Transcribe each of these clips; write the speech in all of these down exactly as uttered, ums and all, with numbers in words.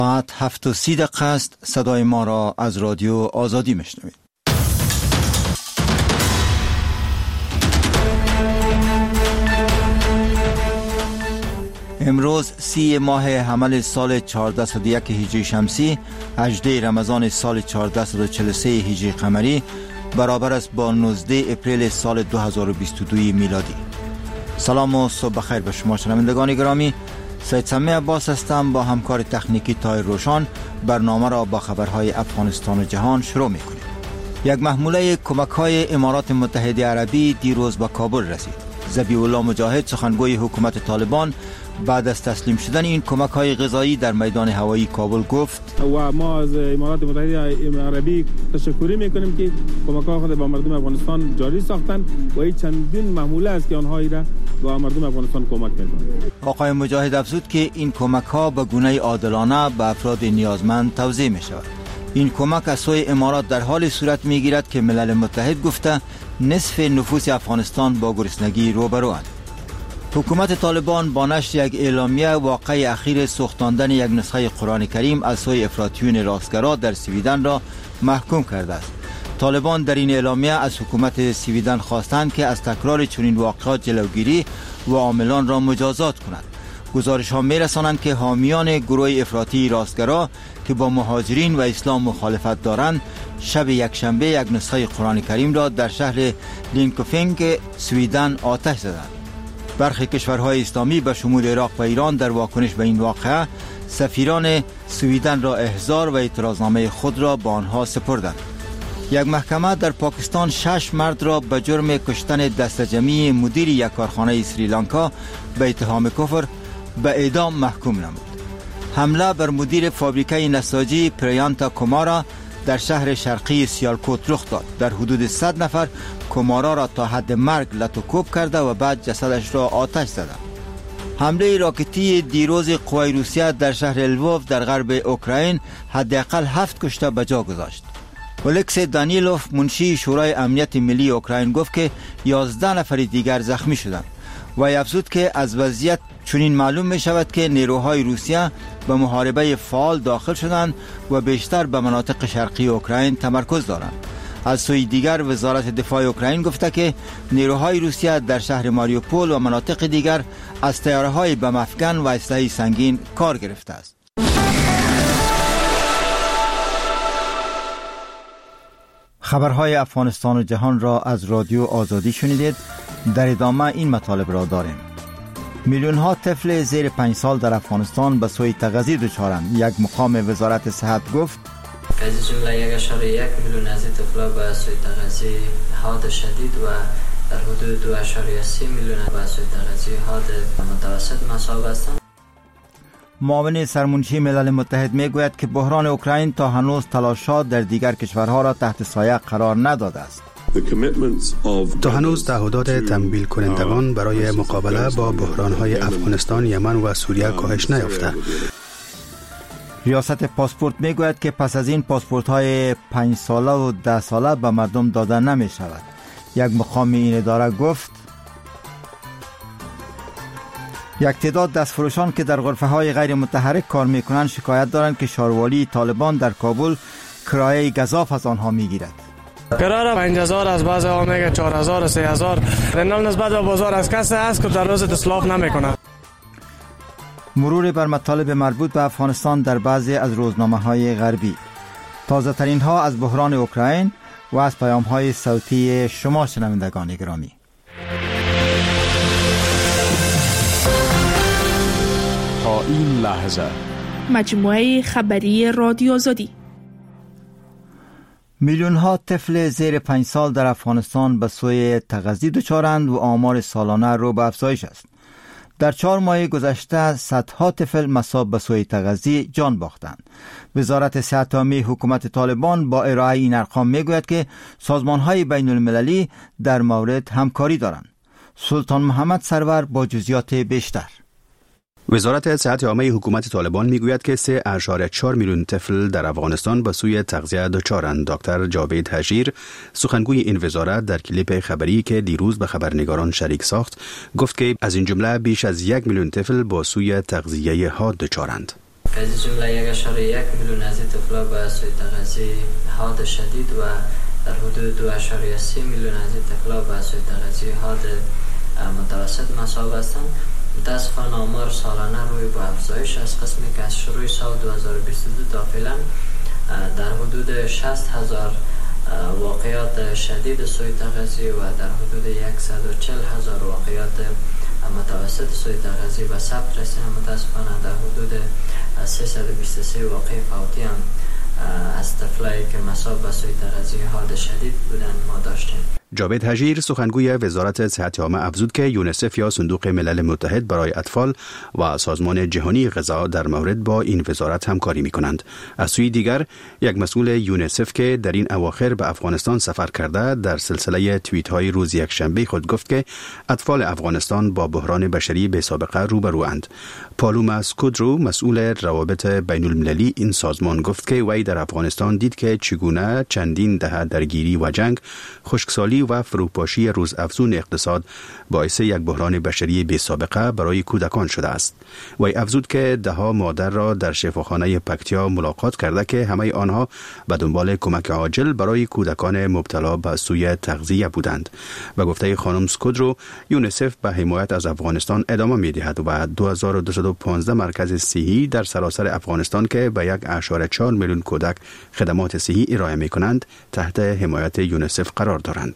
ساعت هفت و سی دقیقه است. صدای ما را از رادیو آزادی میشنوید. امروز سی ماه حمل سال چهارده صد و یک هجری شمسی، هجده رمضان سال چهارده صد و چهل و سه هجری قمری، برابر است با نوزده اپریل سال دو هزار و بیست و دو میلادی. سلام و صبح بخیر به شما شنوندگان گرامی. سید سمی عباس هستم. با همکار تکنیکی طاهر روشان برنامه را با خبرهای افغانستان و جهان شروع می‌کنیم. یک محموله کمک‌های امارات متحده عربی دیروز به کابل رسید. ذبیح الله مجاهد، سخنگوی حکومت طالبان، بعد از تسلیم شدن این کمک‌های غذایی در میدان هوایی کابل گفت: و ما از امارات متحده عربی تشکر می‌کنیم که کمک‌ها خود به مردم افغانستان جاری ساختند و این چندین محموله است که آنها را به مردم افغانستان کمک می‌کنند. آقای مجاهد افزود که این کمک‌ها به گونه عادلانه به افراد نیازمند توزیع می‌شود. این کمک از سوی امارات در حال صورت می‌گیرد که ملل متحد گفته نصف نفوس افغانستان با گرسنگی روبروند. حکومت طالبان با نشر یک اعلامیه واقعه اخیر سوختاندن یک نسخه قرآن کریم از سوی افراطیون راستگرا در سویدن را محکوم کرده است. طالبان در این اعلامیه از حکومت سویدن خواستند که از تکرار چنین واقعات جلوگیری و عاملان را مجازات کند. گزارش ها می رسانند که حامیان گروه افراطی راستگرا که با مهاجرین و اسلام مخالفت دارند، شب یک شنبه یک نسخه قرآن کریم را در شهر لینکوفینگ سویدن آتش زدند. برخی کشورهای اسلامی به شمول عراق و ایران در واکنش به این واقعه سفیران سویدن را احضار و اعتراضنامه خود را با آنها سپردند. یک محکمه در پاکستان شش مرد را به جرم کشتن دسته‌جمعی مدیر یک کارخانه سریلانکا به اتهام کفر به اعدام محکوم نمود. حمله بر مدیر فابریکه نساجی پریانتا کومارا در شهر شرقی سیالکوت رخ داد. در حدود صد نفر کومارا را تا حد مرگ لطوکوب کرده و بعد جسدش را آتش زده. حمله راکتی دیروز قوای روسیه در شهر لووف در غرب اوکراین حداقل هفت کشته به جا گذاشت. اولکس دانیلوف، منشی شورای امنیت ملی اوکراین، گفت که یازده نفر دیگر زخمی شدند و افزود که از وضعیت چنین معلوم می شود که نیروهای روسیه به محاربه فعال داخل شدند و بیشتر به مناطق شرقی اوکراین تمرکز دارند. از سوی دیگر وزارت دفاع اوکراین گفته که نیروهای روسیه در شهر ماریوپول و مناطق دیگر از طیاره‌های بم افکن و اسلحه سنگین کار گرفته است. خبرهای افغانستان و جهان را از رادیو آزادی شنیدید. در ادامه این مطالب را داریم. میلیون ها طفل زیر پنج سال در افغانستان به سوی تغذیه دچارند. یک مقام وزارت صحت گفت از جمله یک اشاره یک میلیون از این طفلا به سوی تغذیه حاد شدید و در حدود دو اشاره سه میلیون به سوی تغذیه حاد متوسط مصاب هستند. معاون سرمنشی ملل متحد میگوید که بحران اوکراین تا هنوز تلاشات در دیگر کشورها را تحت سایه قرار نداده است. تا هنوز تعهدات تمویل کنندگان برای مقابله با بحران‌های افغانستان، یمن و سوریه کاهش نیافته. ریاست پاسپورت میگوید که پس از این پاسپورت‌های پنج ساله و ده ساله به مردم داده نمی شود. یک مقام این اداره گفت یک تعداد دستفروشان که در غرفه‌های غیر متحرک کار می‌کنند شکایت دارند که شاروالی طالبان در کابل کرایه گزاف از آنها می‌گیرد. کرایه پنج هزار از بعضی ها میگه چهار هزار و سه هزار. رنال نسبت به بازار از کسی است که در روز اصلاف نمی‌کنه. مرور بر مطالب مربوط به افغانستان در بعضی از روزنامه‌های غربی. تازه ترین ها از بحران اوکراین و از پیام‌های صوتی شما شنوندگان گرامی. تا این لحظه مجموعه خبری رادیو آزادی. میلیون ها طفل زیر پنج سال در افغانستان به سوی تغذیه دچارند و آمار سالانه رو به افزایش است. در چهار ماه گذشته صدها طفل مصاب به سوی تغذیه جان باختند. وزارت صحت عامه حکومت طالبان با ارائه این ارقام میگوید که سازمان‌های بین المللی در مورد همکاری دارند. سلطان محمد سرور با جزئیات بیشتر. وزارت صحت عامه حکومت طالبان میگوید که سه اشاره چهار میلیون طفل در افغانستان به سوی تغذیه دچارند. دکتر جاوید حجیر، سخنگوی این وزارت، در کلیپ خبری که دیروز به خبرنگاران شریک ساخت، گفت که از این جمله بیش از یک میلیون طفل با سوی تغذیه حاد دچارند. که از جمله یک اشاره یک میلیون از طفلا به سوی تغذیه حاد شدید و در حدود دو اشاره سه میلیون از طفلا به سوی تغذیه حاد متوسط مصاب هستند. متاسفانه آمار سالانه روی با افزایش از قسمی که از شروع سال دو هزار و بیست و دو تا فعلا در حدود شصت هزار واقعات شدید سوی تغذیه و در حدود صد و چهل هزار واقعات متوسط سوی تغذیه به ثبت رسیدن. متاسفانه در حدود سیصد و بیست و سه واقع فوتی هم از طفلایی که مصاب به سوی تغذیه حاد شدید بودن ما داشتیم. جاوید حجیر سخنگوی وزارت صحت عامه افزود که یونیسف یا صندوق ملل متحد برای اطفال و سازمان جهانی غذا در مورد با این وزارت همکاری می کنند. از سوی دیگر یک مسئول یونیسف که در این اواخر به افغانستان سفر کرده در سلسله توییت های روز یک شنبه خود گفت که اطفال افغانستان با بحران بشری بی سابقه روبروند. پالوما سکودرو مسئول روابط بین المللی این سازمان گفت که وی در افغانستان دید که چگونه چندین دهه درگیری و جنگ، خشکسالی و فروپاشی روزافزون اقتصاد باعث یک بحران بشری بی سابقه برای کودکان شده است. وی افزود که ده ها مادر را در شفاخانه پکتیا ملاقات کرده که همه آنها به دنبال کمک عاجل برای کودکان مبتلا به سوء تغذیه بودند. و گفته خانم سکودرو، یونیسف به حمایت از افغانستان ادامه می دهد و دو هزار و دویست و پانزده مرکز صحی در سراسر افغانستان که به یک اشاره چهار میلیون کودک خدمات صحی ارائه می کنند تحت حمایت یونیسف قرار دارند.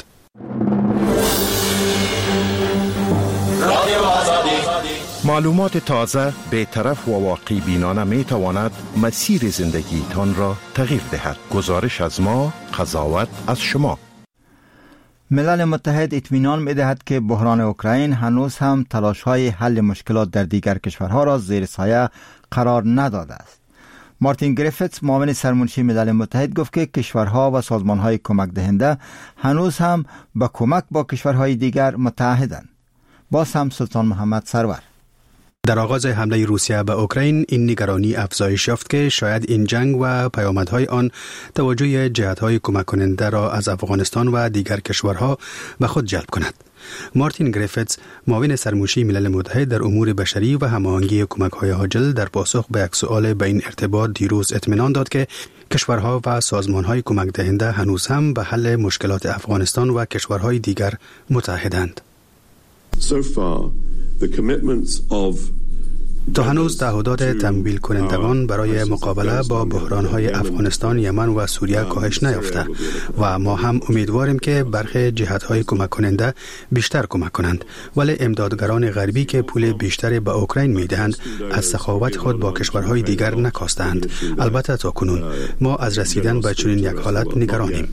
معلومات تازه، بی‌طرف و واقعی بینانه می تواند مسیر زندگی تان را تغییر دهد. گزارش از ما، قضاوت از شما. ملل متحد اطمینان می دهد که بحران اوکراین هنوز هم تلاش‌های حل مشکلات در دیگر کشورها را زیر سایه قرار نداده است. مارتین گریفتس معاون سرمنشی ملل متحد گفت که کشورها و سازمان‌های کمک دهنده هنوز هم با کمک با کشورهای دیگر متحدند. باز هم سلطان محمد سرور. در آغاز حمله روسیه به اوکراین این نگرانی افزایش یافت که شاید این جنگ و پیامدهای آن توجه جهت‌های کمک کننده را از افغانستان و دیگر کشورها به خود جلب کند. مارتین گریفتس معاون سرمنشی ملل متحد در امور بشری و هماهنگی کمک‌های عاجل در پاسخ به یک سؤال به این ارتباط دیروز اطمینان داد که کشورها و سازمان‌های کمک دهنده هنوز هم به حل مشکلات افغانستان و کشورهای دیگر متحدند. So far, the commitments of تا هنوز تعهدات تمویل کنندگان برای مقابله با بحران‌های افغانستان، یمن و سوریه کاهش نیافته و ما هم امیدواریم که برخی جهت‌های کمک کننده بیشتر کمک کنند، ولی امدادگران غربی که پول بیشتری به اوکراین می‌دهند از سخاوت خود با کشورهای دیگر نکاستند. البته تا کنون ما از رسیدن به چنین یک حالت نگرانیم.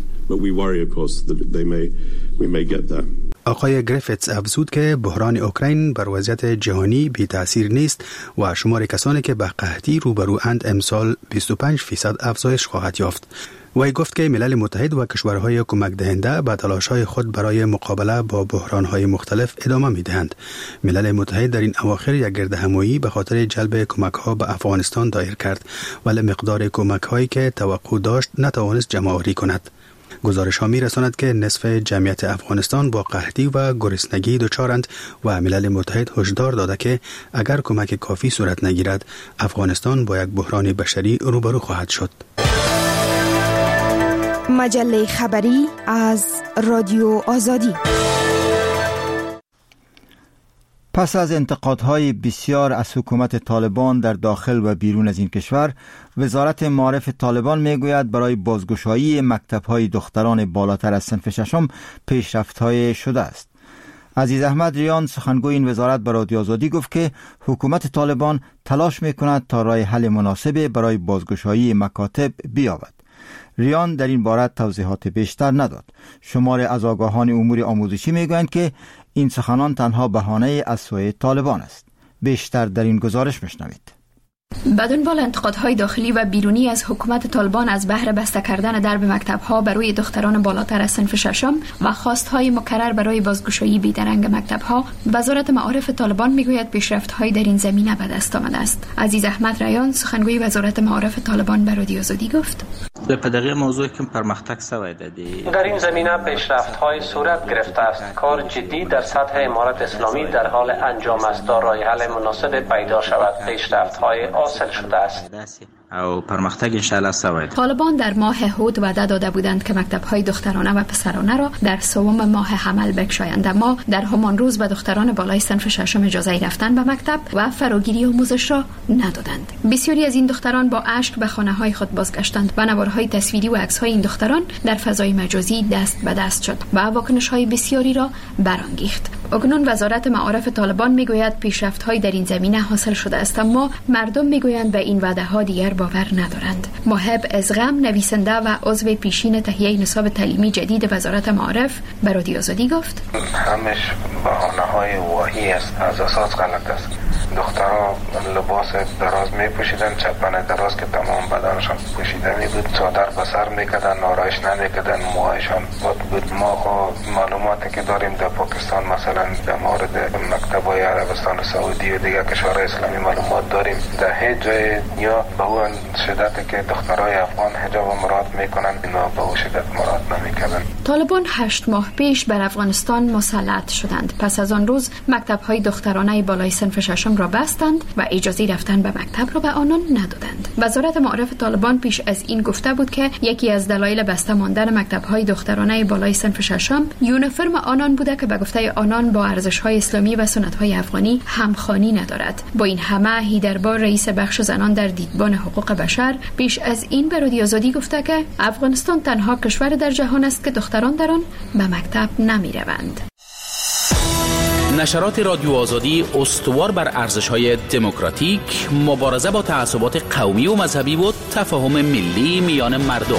آقای گریفتس افزود که بحران اوکراین بر وضعیت جهانی بی تأثیر نیست و شمار کسانی که به قحطی روبرو اند امسال بیست و پنج فیصد افزایش خواهد یافت. وی گفت که ملل متحد و کشورهای کمک دهنده به تلاش‌های خود برای مقابله با بحران‌های مختلف ادامه می‌دهند. ملل متحد در این اواخر یک گردهمایی به خاطر جلب کمک‌ها به افغانستان دایر کرد، ولی مقدار کمک‌هایی که توقع داشت نتوانست جمع‌آوری کند. گزارش ها می رساند که نصف جمعیت افغانستان با قحطی و گرسنگی دچارند و ملل متحد هشدار داده که اگر کمک کافی صورت نگیرد افغانستان با یک بحران بشری روبرو خواهد شد. مجله خبری از رادیو آزادی. پس از انتقادهای بسیار از حکومت طالبان در داخل و بیرون از این کشور، وزارت معارف طالبان میگوید برای بازگشایی مکتب‌های دختران بالاتر از صنف ششم پیشرفت‌های شده است. عزیز احمد ریان سخنگوی این وزارت به رادیو آزادی گفت که حکومت طالبان تلاش میکند تا راه حل مناسب برای بازگشایی مکاتب بیابد. ریان در این باره توضیحات بیشتر نداد. شمار از آگاهان امور آموزشی میگویند که این سخنان تنها بهانه از سوی طالبان است. بیشتر در این گزارش میشنوید. به دنبال انتقادهای داخلی و بیرونی از حکومت طالبان از بهر بسته کردن درب مکتب‌ها برای دختران بالاتر از صنف ششم و خواستهای مکرر برای بازگشایی بیدرنگ مکتب‌ها، وزارت معارف طالبان میگوید پیشرفت‌هایی در این زمینه به دست آمده است. عزیز احمد ریان سخنگوی وزارت معارف طالبان به رادیو آزادی گفت: په دغه موضوع کې پرمختګ شوی دی. در این زمینه پیشرفت‌های صورت گرفته است. کار جدی در سطح امارت اسلامی در حال انجام است تا راه حل مناسب پیدا شود. پیشرفت‌های حاصل شده است. او پرمختگ انشاءالله سوید. طالبان در ماه هود وعده داده بودند که مکتب‌های دخترانه و پسرانه را در سوم ماه حمل بگشایند، اما در همان روز به دختران بالای صنف ششم اجازه رفتن به مکتب و فراگیری آموزش را ندادند. بسیاری از این دختران با اشک به خانه‌های خود بازگشتند و نوارهای تصویری و عکس‌های این دختران در فضای مجازی دست به دست شد و واکنش‌های بسیاری را برانگیخت. اکنون وزارت معارف طالبان میگوید پیشرفت‌هایی در این زمینه حاصل شده است، اما مردم میگویند به این وعده‌ها دیگر باور ندارند. محب ازغم، نویسنده و عضو پیشین تهیه نصاب تعلیمی جدید وزارت معارف به رادیو آزادی گفت: همش بهانه‌های واهی است، از اساس غلط است. دخترها لباس دراز می پوشیدن، چپن دراز که تمام بدنشان پوشیده می بود، چادر به سر می کردن، آرایش نمی کردن، موهایشان بود بود. ما خو معلوماتی که داریم در پاکستان مثلا در مورد مکتب‌های عربستان سعودی و دیگر کشورهای اسلامی معلومات داریم، در هیچ جای یا به اون شدتی که دخترای افغان حجاب مراد میکنن اینا به اون شدت مراد نمیکنن. طالبان هشت ماه پیش بر افغانستان مسلط شدند. پس از آن روز مکتب‌های دخترانه بالای صنف ششم را بستند و اجازه رفتن به مکتب را به آنان ندادند. وزارت معارف طالبان پیش از این گفته بود که یکی از دلایل بسته ماندن مکتب‌های دخترانه بالای صنف ششم یونیفرم آنان بوده که به گفته آنان با ارزش‌های اسلامی و سنت‌های افغانی همخوانی ندارد. با این همه هیدربار رئیس بخش زنان در دیدبان حقوق بشر پیش از این به رادیو آزادی گفته که افغانستان تنها کشور در جهان است که دختران در آن به مکتب نمی‌روند. نشرات رادیو آزادی استوار بر ارزش‌های دموکراتیک، مبارزه با تعصبات قومی و مذهبی و تفاهم ملی میان مردم.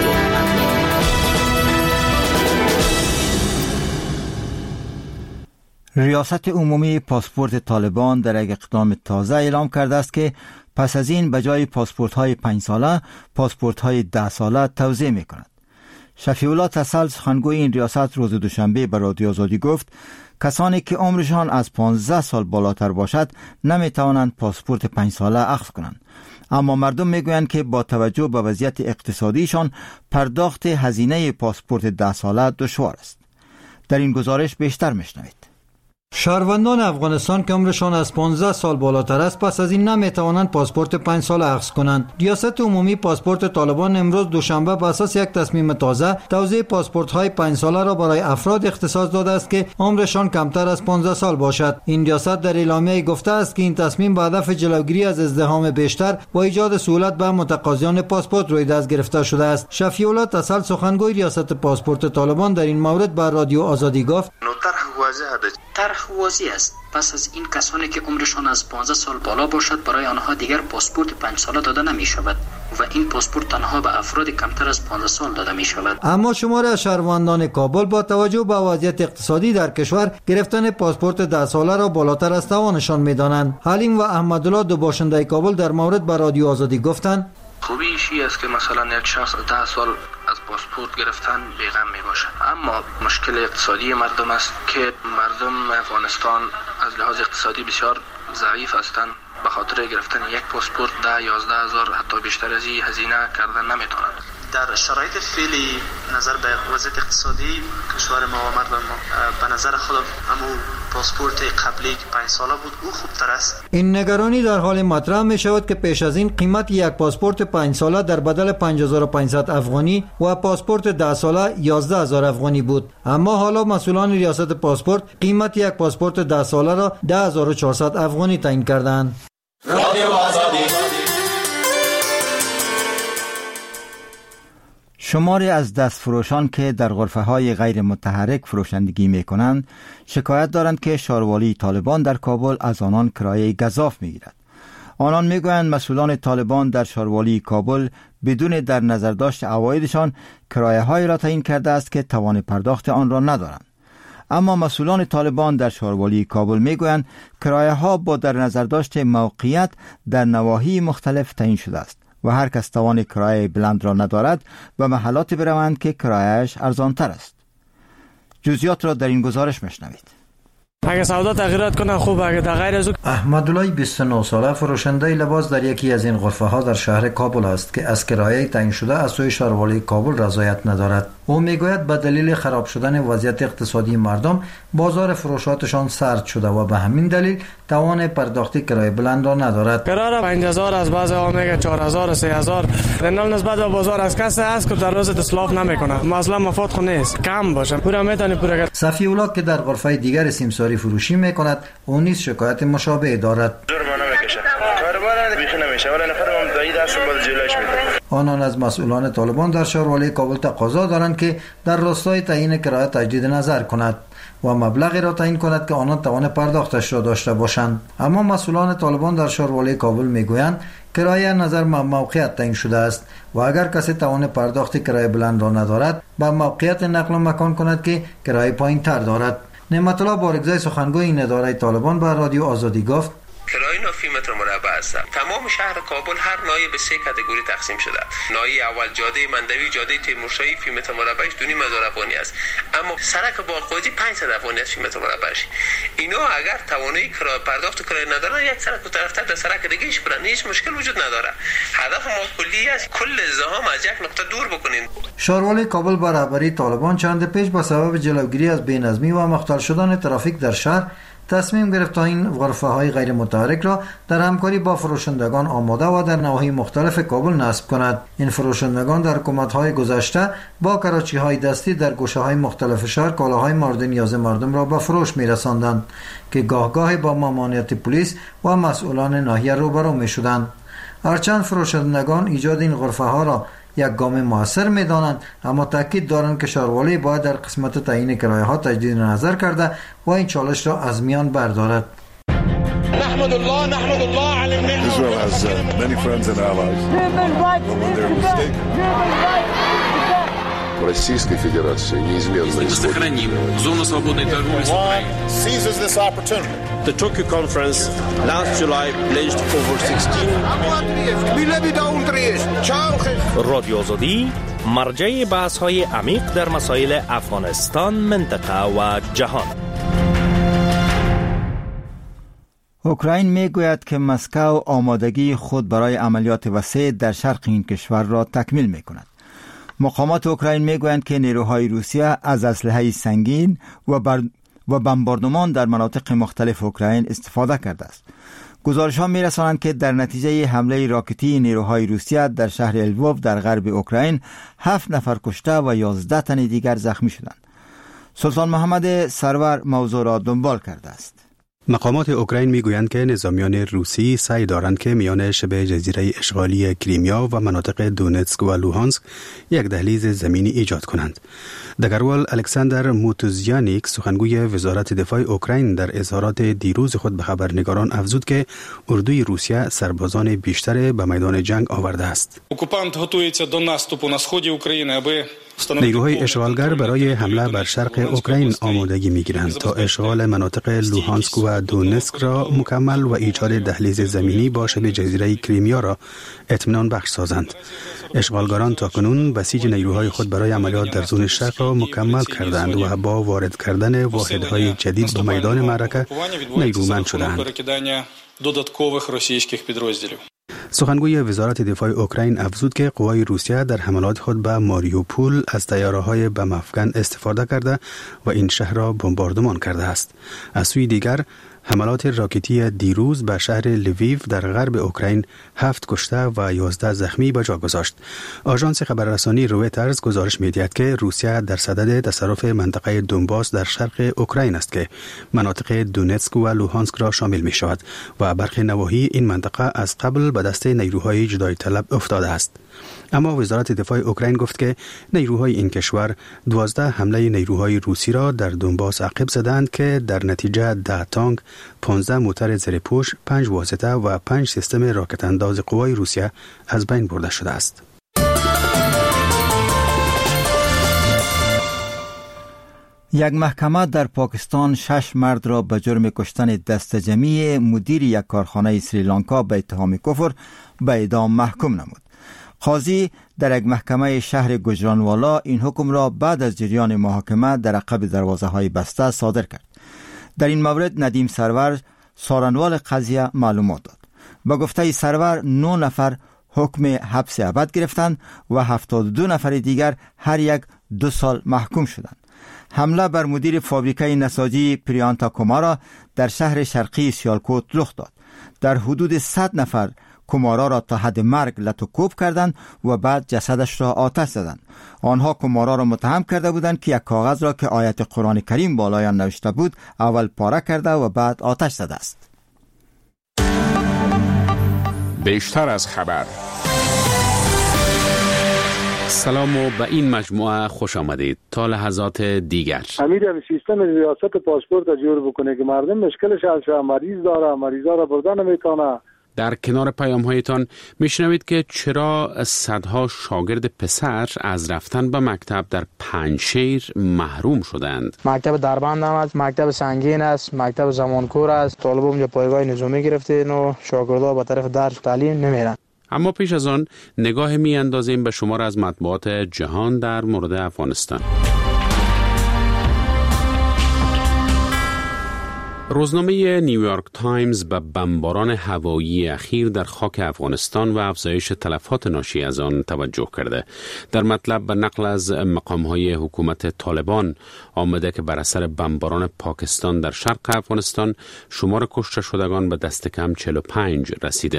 ریاست عمومی پاسپورت طالبان در یک اقدام تازه اعلام کرده است که پس از این به جای پاسپورت‌های پنج ساله، پاسپورت‌های ده ساله توزیع می‌کند. شفیع الله تسل، سخنگوی این ریاست، روز دوشنبه به رادیو آزادی گفت کسانی که عمرشان از پانزده سال بالاتر باشد نمی‌توانند پاسپورت پنج ساله اخذ کنند، اما مردم میگویند که با توجه به وضعیت اقتصادیشان پرداخت هزینه پاسپورت ده ساله دشوار است. در این گزارش بیشتر میشنوید. شهروندان افغانستان که عمرشان از پانزده سال بالاتر است پس از این نمیتوانند پاسپورت پنج ساله اخذ کنند. ریاست عمومی پاسپورت طالبان امروز دوشنبه بر اساس یک تصمیم تازه توزیع پاسپورت های پنج ساله را برای افراد اختصاص داده است که عمرشان کمتر از پانزده سال باشد. این ریاست در اعلامیه گفته است که این تصمیم به هدف جلوگیری از ازدحام بیشتر و ایجاد سهولت به متقاضیان پاسپورت روی دست گرفته شده است. شفیع الله تسل، سخنگوی ریاست پاسپورت طالبان، در این مورد بر رادیو آزادی گفت: طرح واضح است. پس از این کسانی که عمرشان از پانزده سال بالا باشد برای آنها دیگر پاسپورت پنج ساله داده نمی شود و این پاسپورت تنها به افراد کمتر از پانزده سال داده می شود. اما شماری از شهروندان کابل با توجه به وضعیت اقتصادی در کشور گرفتن پاسپورت ده ساله را بالاتر از توانشان می دانند. حلیم و احمدالله، دو باشنده کابل، در مورد به رادیو آزادی گفتند: خوبیش این است که مثلا یک شخص ده سال از پاسپورت گرفتن بیغم می باشد، اما مشکل اقتصادی مردم است که مردم افغانستان از لحاظ اقتصادی بسیار ضعیف هستند. به خاطر گرفتن یک پاسپورت ده یازده هزار حتی بیشتر از این هزینه کردن نمی توانند. در شرایط فعلی نظر به وضعیت اقتصادی کشور ما و مردم ما به نظر خودم همون پاسپورت قبلی که پنج ساله بود او خوبتر است. این نگرانی در حال مطرح می شود که پیش از این قیمت یک پاسپورت پنج ساله در بدل پنج هزار و پانصد افغانی و پاسپورت ده ساله یازده هزار افغانی بود، اما حالا مسئولان ریاست پاسپورت قیمت یک پاسپورت ده ساله را ده هزار و چهارصد افغانی تعیین کردند. رادیو آزادی. شماری از دستفروشان که در غرفه‌های غیر متحرک فروشندگی می‌کنند شکایت دارند که شاروالی طالبان در کابل از آنان کرایه گزاف می‌گیرد. آنان می‌گویند مسئولان طالبان در شاروالی کابل بدون در نظر داشت عوایدشان کرایه‌هایی را تعیین کرده است که توان پرداخت آن را ندارند. اما مسئولان طالبان در شاروالی کابل می‌گویند کرایه‌ها با در نظر داشت موقعیت در نواحی مختلف تعیین شده است و هر کس توان کرایه بلند را ندارد و محلات بروند که کرایه‌اش ارزانتر است. جزئیات را در این گزارش میشنوید. اگه سودا تغییرات کنه خوب، اگه در غیر از احمدالله، بیست و نه ساله، فروشنده لباس در یکی از این غرفه ها در شهر کابل است که از کرایه تعیین شده از سوی شاروالی کابل رضایت ندارد. او میگوید به دلیل خراب شدن وضعیت اقتصادی مردم بازار فروشاتشان سرد شده و به همین دلیل توان پرداخت کرایه بلند را ندارد. کرایه پنج هزار از بعضی ها میگه چهار هزار سه هزار. رنال نسبت به بازار از کسی است که در روز اصلاف نمیکنه. مثلا مفاد خو نیست. کم باشه. پورا میتونی پورا کرد. صفی اولاغ که در غرفه دیگر سیمساری فروشی میکند، اون نیز شکایت مشابه دارد. آنان از مسئولان طالبان در شهروالی کابل تقاضا دارند که در راستای تعیین کرایه تجدید نظر کند و مبلغی را تعیین کند که آنان توان پرداختش را داشته باشند. اما مسئولان طالبان در شهروالی کابل میگویند کرایه نظر به موقعیت تعیین شده است و اگر کسی توان پرداخت کرایه بلند را ندارد به موقعیت نقل و مکان کند که کرایه پایین تر دارد. نعمت الله بارگزای سخنگوی این اداره طالبان به رادیو آزادی گفت کرایه نفی متر مربع است. تمام شهر کابل هر نایه به سه کاتگوری تقسیم شده. نایه اول جاده مندوی، جاده تیمورشاهی فی متر مربعش دو نیم هزار افغانی است، اما سرک باغ‌قاضی پانصد افغانی است فی متر مربعش. اینا اگر توانایی کرایه پرداخت کرایه ندارن، یک سرک و طرفتر در سرک دیگه اش برن، هیچ مشکل وجود نداره. هدف ما کلی است کل زحام از یک نقطه دور بکنیم. شهروالی کابل با رهبری طالبان چند پیش به سبب جلوگیری از بی‌نظمی و مختل شدن ترافیک در شهر تصمیم گرفت تا این غرفه های غیر متحرک را در همکاری با فروشندگان آماده و در نواحی مختلف کابل نصب کند. این فروشندگان در حکومت های گذشته با کراچی های دستی در گوشه های مختلف شهر کالاهای مورد نیاز مردم را به فروش می رساندند که گاه گاهی با ممانعت پلیس و مسئولان ناحیه روبرو می شدند. هرچند فروشندگان ایجاد این غرفه ها را یک گام موثر می دانند، اما تاکید دارند که شهروالی باید در قسمت تعیین کرایه ها تجدید نظر کرده و این چالش را از میان بردارد. نحمد الله نحمد الله علی النعمة. Israel has uh, many friends and allies. When they're mistaken. Российской Федерации неизменно сохраним зону свободной торговли с Украиной. Seizes this opportunity. The Tokyo conference last July pledged over sixteen رادیو آزادی مرجع بحث‌های عمیق در مسائل افغانستان، منطقه و جهان. اوکراین میگوید که مسکو آمادگی خود برای عملیات وسیع در شرق این کشور را تکمیل میکند. مقامات اوکراین میگویند که نیروهای روسیه از اسلحه سنگین و بر و بمباردمان در مناطق مختلف اوکراین استفاده کرده است. گزارش‌ها می‌رسانند که در نتیجه حمله راکتی نیروهای روسیه در شهر الووف در غرب اوکراین هفت نفر کشته و یازده تن دیگر زخمی شدند. سلطان محمد سرور موضوع را دنبال کرده است. مقامات اوکراین میگویند که نظامیان روسی سعی دارند که میان شبه جزیره اشغالی کریمیا و مناطق دونتسک و لوهانسک یک دهلیز زمینی ایجاد کنند. دگروال الکساندر موتوزیانیک سخنگوی وزارت دفاع اوکراین در اظهارات دیروز خود به خبرنگاران افزود که اردوی روسیه سربازان بیشتر به میدان جنگ آورده است. اوکوپانت готується до наступу на сході України, аби نیروهای اشغالگر برای حمله بر شرق اوکراین آمادگی می‌گیرند تا اشغال مناطق لوهانسک و دونتسک را مکمل و ایجاد دهلیز زمینی با شبه جزیره کریمیا را اطمینان بخش سازند. اشغالگران تاکنون بسیج نیروهای خود برای عملیات در زون شرق را مکمل کردند و با وارد کردن واحدهای جدید به میدان معرکه نیرومند شدند. سخنگوی وزارت دفاع اوکراین افزود که قوای روسیه در حملات خود به ماریوپول از طیاره‌های بم افکن استفاده کرده و این شهر را بمباردمان کرده است. از سوی دیگر حملات راکتی دیروز به شهر لویو در غرب اوکراین هفت کشته و یازده زخمی به جا گذاشت. آژانس خبررسانی رویترز گزارش می‌دهد که روسیه در صدد تصرف منطقه دونباس در شرق اوکراین است که مناطق دونتسک و لوهانسک را شامل می‌شود و برخی نواحی این منطقه از قبل به دست نیروهای جدایی طلب افتاده است. اما وزارت دفاع اوکراین گفت که نیروهای این کشور دوازده حمله نیروهای روسی را در دونباس عقب زدند که در نتیجه ده تانک، پانزده موتر زیرپوش، پنج واسطه و پنج سیستم راکت انداز قوای روسیه از بین برده شده است. یک محکمه در پاکستان شش مرد را به جرم کشتن دست جمعی مدیر یک کارخانه سریلانکا به اتهام کفر به اعدام محکوم نمود. قاضی در یک محکمه شهر گجرانوالا این حکم را بعد از جریان محاکمه در عقب دروازه های بسته صادر کرد. در این مورد ندیم سرور سارنوال قضیه معلومات داد. با گفته سرور نه نفر حکم حبس ابد گرفتند و هفتاد و دو نفر دیگر هر یک دو سال محکوم شدند. حمله بر مدیر فابریکه نساجی پریانتا کومارا در شهر شرقی سیالکوت رخ داد. در حدود صد نفر کومارا را تا حد مرگ لطوکوب کردند و بعد جسدش را آتش زدند. آنها کومارا را متهم کرده بودند که یک کاغذ را که آیت قرآن کریم بالای آن نوشته بود اول پاره کرده و بعد آتش زده است. بیشتر از خبر. سلام و به این مجموعه خوش آمدید. تا لحظات دیگر امیر هم سیستم ریاست پاسپورت جور بکنه که مردم مشکلش از مریض داره، مریضا را بردن نمیتونه. در کنار پیام هایتان میشنوید که چرا صدها شاگرد پسر از رفتن به مکتب در پنجشیر محروم شدند. مکتب دربند هم است، مکتب سنگین است، مکتب زمانکور است. طالبان اونجا پایگاه نظامی گرفتین و شاگردها به طرف درس تعلیم نمیرن. اما پیش از آن نگاه می اندازیم به شمار از مطبوعات جهان در مورد افغانستان. روزنامه نیویورک تایمز به بمباران هوایی اخیر در خاک افغانستان و افزایش تلفات ناشی از آن توجه کرده. در مطلب به نقل از مقام‌های حکومت طالبان آمده که بر اثر بمباران پاکستان در شرق افغانستان شمار کشته شدگان به دست کم چهل و پنج رسیده.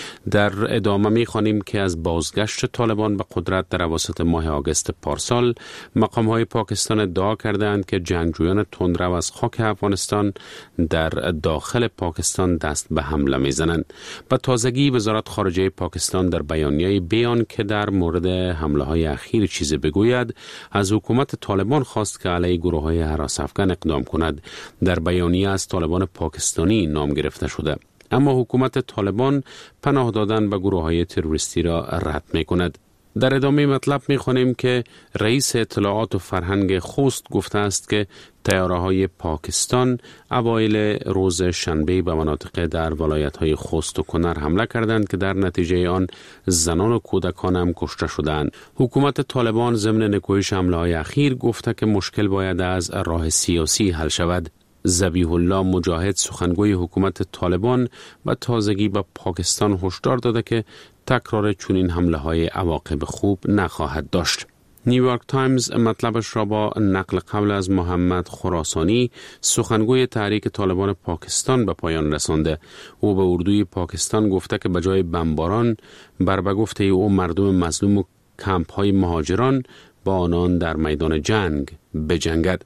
در ادامه می‌خوانیم که از بازگشت طالبان به قدرت در اواسط ماه آگوست پارسال مقام‌های پاکستان ادعا کردند که جنگجویان تندرو از خاک افغانستان در داخل پاکستان دست به حمله میزنند. به تازگی وزارت خارجه پاکستان در بیانیه‌ای بیان که در مورد حمله‌های اخیر چیزی بگوید از حکومت طالبان خواست که علیه گروه‌های هراس افغان اقدام کند. در بیانیه از طالبان پاکستانی نام گرفته شده، اما حکومت طالبان پناه دادن به گروه‌های تروریستی را رد می‌کند. در ادامه مطلب می‌خوانیم که رئیس اطلاعات و فرهنگ خوست گفته است که طیاره‌های پاکستان اوایل روز شنبه به مناطق در ولایت‌های خوست و کنر حمله کردند که در نتیجه آن زنان و کودکان هم کشته شدند. حکومت طالبان ضمن نکوهش حمله‌های اخیر گفته که مشکل باید از راه سیاسی حل شود. ذبیح الله مجاهد سخنگوی حکومت طالبان و تازگی به پاکستان هشدار داده که تکرار چنین حمله‌های عواقب خوب نخواهد داشت. نیویورک تایمز مطلبش را با نقل قول از محمد خراسانی سخنگوی تحریک طالبان پاکستان به پایان رسانده. او به اردوی پاکستان گفته که بجای بمباران بر به گفته او مردم مظلوم و کمپ‌های مهاجران با آنان در میدان جنگ بجنگد.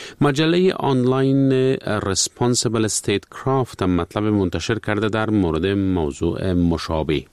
مجله آنلاین ریسپانسیبل استیت کرافت مطلب منتشر کرده در مورد موضوع مشابه.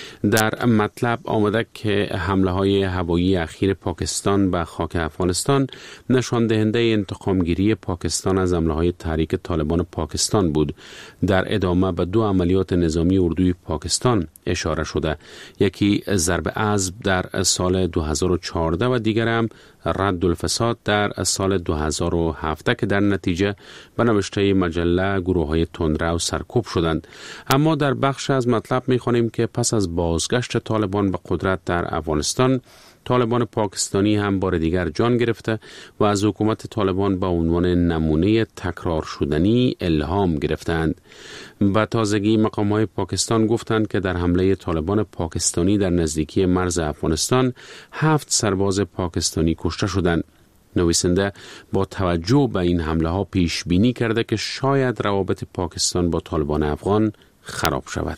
در مطلب آمده که حمله های هوایی اخیر پاکستان به خاک افغانستان نشان دهنده انتقامگیری پاکستان از حمله های تحریک طالبان پاکستان بود. در ادامه به دو عملیات نظامی اردوی پاکستان اشاره شده، یکی ضرب عضب در سال دو هزار و چهارده و دیگر هم رد الفساد در سال دو هزار و هفت که در نتیجه به نوشته مجله گروه های تندرو سرکوب شدند. اما در بخش از مطلب می‌خوانیم که پس از بازگشت طالبان به قدرت در افغانستان، طالبان پاکستانی هم بار دیگر جان گرفته و از حکومت طالبان به عنوان نمونه تکرار شدنی الهام گرفتند. به تازگی مقام‌های پاکستان گفتند که در حمله طالبان پاکستانی در نزدیکی مرز افغانستان هفت سرباز پاکستانی کشته شدند. نویسنده با توجه به این حمله ها پیش بینی کرده که شاید روابط پاکستان با طالبان افغان خراب شود.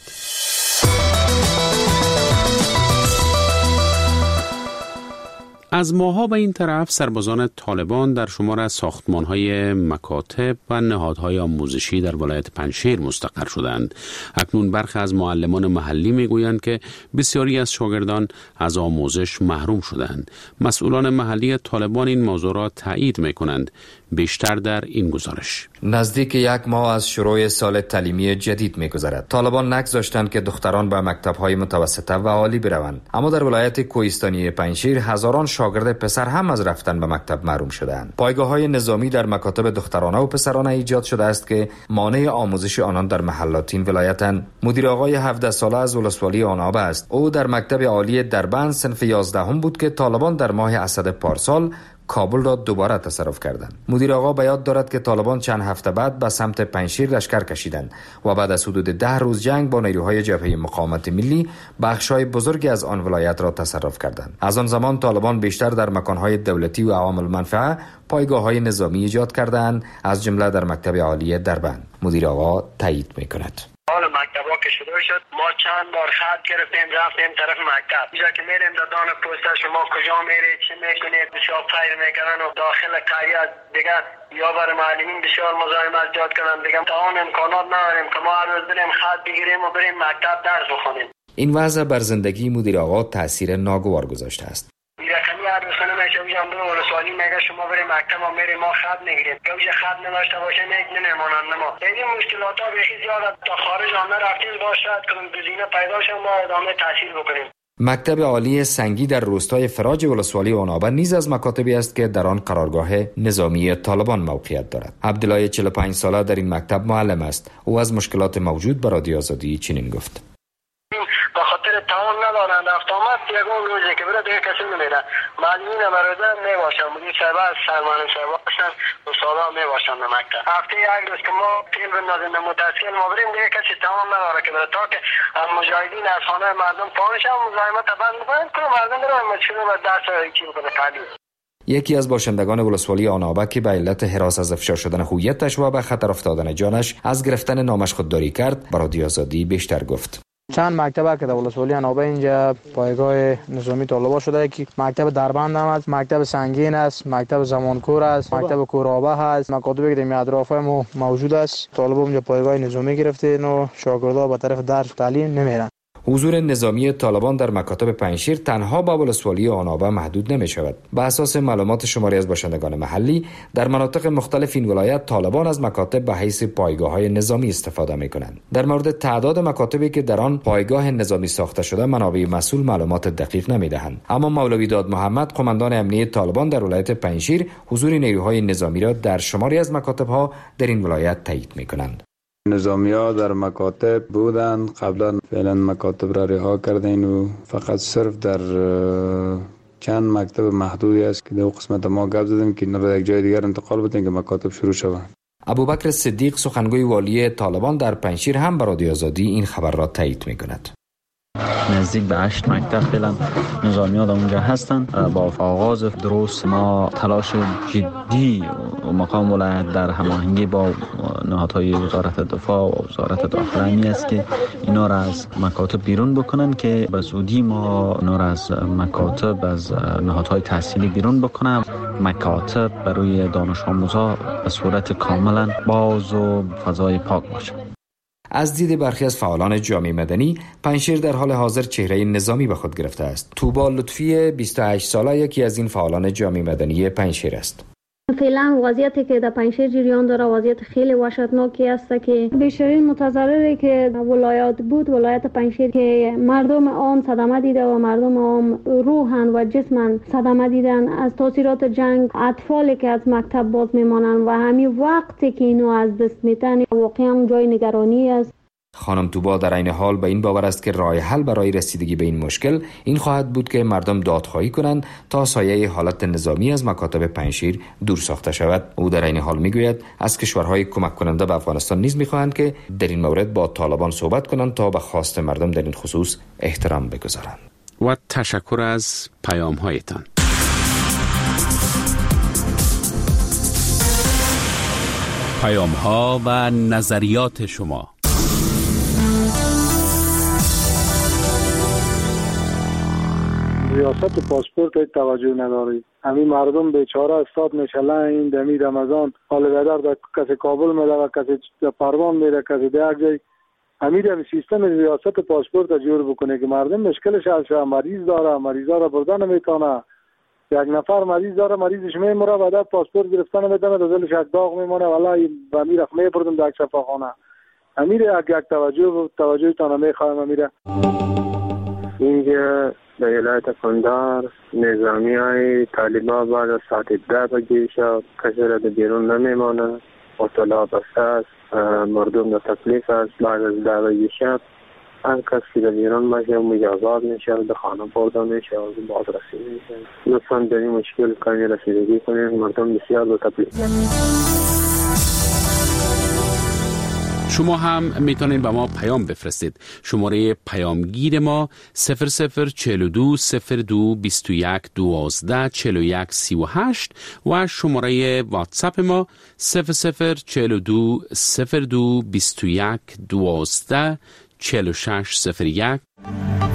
از ماها به این طرف سربازان طالبان در شمار از ساختمان‌های مکاتب و نهادهای آموزشی در ولایت پنجشیر مستقر شدند. اکنون برخی از معلمان محلی میگویند که بسیاری از شاگردان از آموزش محروم شدند. مسئولان محلی طالبان این موضوع را تایید میکنند. بیشتر در این گزارش. نزدیک یک ماه از شروع سال تعلیمی جدید می‌گذرد. طالبان نگذاشتند که دختران به مکتب‌های متوسطه و عالی بروند، اما در ولایت کوهستانی پنجشیر هزاران شاگرد پسر هم از رفتن به مکتب محروم شدند. پایگاه‌های نظامی در مکاتب دخترانه و پسرانه ایجاد شده است که مانع آموزش آنان در محلات این ولایتند. مدیر آقای هفده ساله از ولسوالی آناب است. او در مکتب عالی دربند صنف یازدهم بود که طالبان در ماه اسد پارسال کابل را دوباره تصرف کردند. مدیر آقا به یاد دارد که طالبان چند هفته بعد به سمت پنجشیر لشکر کشیدند و بعد از حدود ده روز جنگ با نیروهای جبهه مقاومت ملی بخش‌های بزرگی از آن ولایت را تصرف کردند. از آن زمان طالبان بیشتر در مکان‌های دولتی و عوام المنفعه پایگاه‌های نظامی ایجاد کردند، از جمله در مکتب عالی دربند. مدیر آقا تایید می‌کند. حال مکتبا که شروع شد ما چند بار خط گرفتیم رفتیم طرف مکتب. اینجا که میریم دادان پست شما کجا میرید چی میکنید بسیار فیر میکنن و داخل قریه دیگه یا بر معلمین بسیار مزاحمت ایجاد کردن. دیگه تمام امکانات نداریم که ما هر روز بریم خط بگیریم و بریم مکتب درس بخونیم. این وضع بر زندگی مدیر آقا تاثیر ناگوار گذاشته است. رقمی هر روز کنه میشه ویژن برو ولسوالی میگه شما بریم مکتب و میریم ما خط میگیریم یا ویژه خط نداشته باشه میگه نمیمانند ما. این مشکلات ها بخی زیاد تا خارج آن رفتیم باشد که گزینه پیدا شد ما ادامه تحصیل بکنیم. مکتب عالی سنگی در روستای فراج ولسوالی آنابه نیز از مکاتبی است که در آن قرارگاه نظامی طالبان موقعیت دارد. عبدالله چهل و پنج ساله در این مکتب معلم است. او از مشکلات موجود بر رادیو آزادی چنین گفت: به خاطر توان ندارند رفت آمد یکون روزی که بره دیگه کسی نمیره. معلمین برادر میباشن مدیر صاحب از سرمانم صاحب باشن استادا میباشن به مکتب. هفته یک روز که ما تیل بندازیم به متاسکل ما بریم دیگه کسی توان نداره که بره تا که مجاهدین از خانه مردم پانش هم مزاحمت بند بکنن که مردم بره مشکل و درس چی بکنه تعلیم. یکی از باشندگان ولسوالی آنابه که به علت هراس از افشا شدن هویتش و به خطر افتادن جانش از گرفتن نامش خودداری کرد، به رادیو آزادی بیشتر گفت. چند مکتب که در ولسوالی آنابه اینجا پایگاه نظامی طالبان شده که مکتب دربند هم است، مکتب سنگین است، مکتب زمانکور است، مکتب کورابه هست، مکاتبی که در اطراف ما موجود است. طالبان اونجا پایگاه نظامی گرفته و شاگردها به طرف درس تعلیم نمیرن. حضور نظامی طالبان در مکاتب پنجشیر تنها با ولسوالی آنابه محدود نمی شود. به اساس معلومات شماری از باشندگان محلی، در مناطق مختلف این ولایت طالبان از مکاتب به حیث پایگاه‌های نظامی استفاده می کنند. در مورد تعداد مکاتبی که در آن پایگاه نظامی ساخته شده، منابع مسئول معلومات دقیق نمی دهند. اما مولوی داد محمد، قماندان امنیه طالبان در ولایت پنجشیر، حضور نیروهای نظامی را در شماری از مکاتب‌ها در این ولایت تایید می کنند. نظامی ها در مکاتب بودند، قبلا فعلا مکاتب را رها کردین و فقط صرف در چند مکتب محدودی است که در قسمت ما گپ زدیم که اینا را یک جای دیگر انتقال بدیم که مکاتب شروع شوند. ابوبکر صدیق، سخنگوی والی طالبان در پنجشیر، هم به رادیو آزادی این خبر را تایید می‌کند. نزدیک به هشت مکتب فعلا نظامی ها در اونجا هستند. با آغاز درست ما تلاش جدی و مقام ولایت در هماهنگی با نهادهای وزارت دفاع و وزارت داخله می است که اینا را از مکاتب بیرون بکنن که به زودی ما اینا را از مکاتب از نهادهای تحصیلی بیرون بکنن. مکاتب برای دانش آموزا به صورت کاملا باز و فضای پاک باشه. از دید برخی از فعالان جامعه مدنی، پنجشیر در حال حاضر چهره نظامی به خود گرفته است. توبا لطفی، بیست و هشت ساله، یکی از این فعالان جامعه مدنی پنجشیر است. فعلا وضعیتی که در پنجشیر جریان داره وضعیت خیلی وحشتناکی است که بیشترین متضرری که ولایت بود ولایت پنجشیر که مردم عام صدمه دیده و مردم عام روحاً و جسماً صدمه دیدن از تاثیرات جنگ. اطفالی که از مکتب باز میمانند و همین وقتی که اینو از دست میتن واقعا جای نگرانی است. خانم توبا در عین حال به این باور است که راه حل برای رسیدگی به این مشکل این خواهد بود که مردم دادخواهی کنند تا سایه حالت نظامی از مکاتب پنجشیر دور ساخته شود. او در عین حال میگوید از کشورهای کمک کننده به افغانستان نیز میخواهند که در این مورد با طالبان صحبت کنند تا به خواست مردم در این خصوص احترام بگذارند. و تشکر از پیام هایتان. پیام ها و نظریات شما. ریاست پاسپورت توجه نداری. همین مردم بیچاره استاد میشله این دمی رمضان حال بدر در کسی کابل میره و کسی در پروان میره کسی در یک جای. همین هم سیستم ریاست پاسپورت جور بکنه که مردم مشکلش حل شه. مریض داره، مریضا را بردن نمیتونه. یک نفر مریض داره، مریضش میمره و بعد پاسپورت گرفتن نمیتونه، در دلش یک داغ میمونه. والله به امیر رخ میبردم در یک شفاخانه. امیر یک یک توجه توجه تانه میخوایم امیر. اینجا در ولایت کندهار نظامی های طالبان بعد از ساعت ده بجه شب کسی را در بیرون نمیمانه. اطلاع بسته است، مردم در تکلیف است. بعد از ده بجه شب هر کس که در ایران باشه مجازات میشه، به خانه برده میشه، بازرسی میشه. لطفاً در این مشکل کمی رسیدگی کنید، مردم بسیار به تکلیف. شما هم میتونید به ما پیام بفرستید. شماره پیامگیر ما صفر صفر چهل و دو صفر دو بیست و یک دوازده چهل و یک سی و هشت و شماره واتساپ ما صفر صفر چهل و دو صفر دو بیست و یک دوازده چهل و شش صفر یک.